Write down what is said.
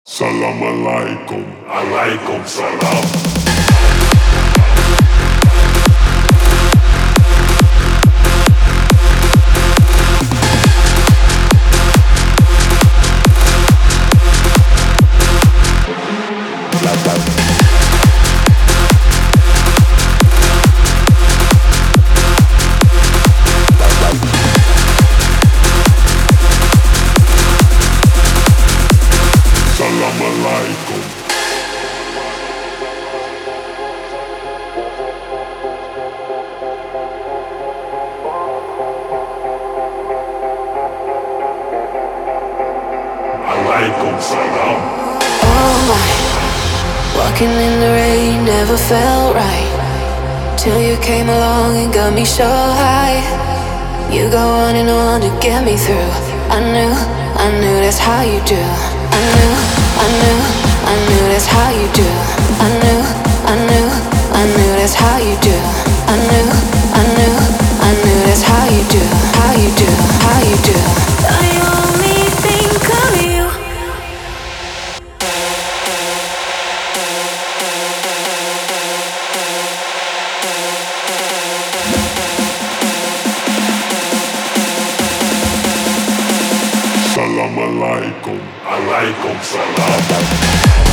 Salam alaikum, alaikum salam. Salam alaikum. Alaikum salam. Oh my, walking in the rain never felt right. Till you came along and got me so high. You go on and on to get me through. I knew that's how you do. I knew that's how you do. I knew that's how you do. I knew that's how you do. How you do, how you do. I only think of you. Salam alaikum, alaikum salam.